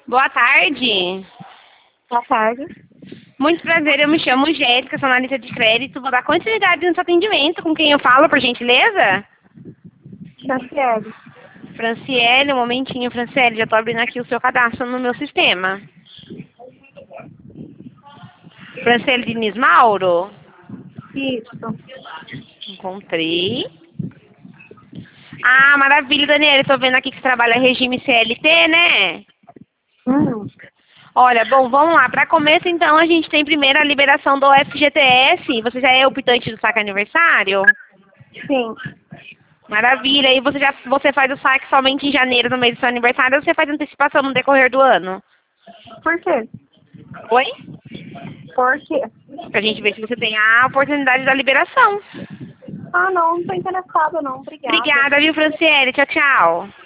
Boa tarde. Boa tarde. Muito prazer, eu me chamo Jéssica, sou analista de crédito. Vou dar continuidade no seu atendimento. Com quem eu falo, por gentileza? Franciele. Franciele, um momentinho, Franciele. Já estou abrindo aqui o seu cadastro no meu sistema. Franciele Diniz Mauro? Isso. Encontrei. Ah, maravilha, Daniela. Estou vendo aqui que você trabalha regime CLT, né? Hum, Olha, bom, vamos lá. Para começo, então, a gente tem primeiro a liberação do FGTS. Você já é optante do saque aniversário? sim. Maravilha. E você faz o saque somente em janeiro, no mês do seu aniversário, ou você faz antecipação no decorrer do ano? Por quê? Oi? Por quê? Pra gente ver se você tem a oportunidade da liberação. Ah, não tô interessada não. Obrigada. Obrigada, viu, Franciele? Tchau, tchau.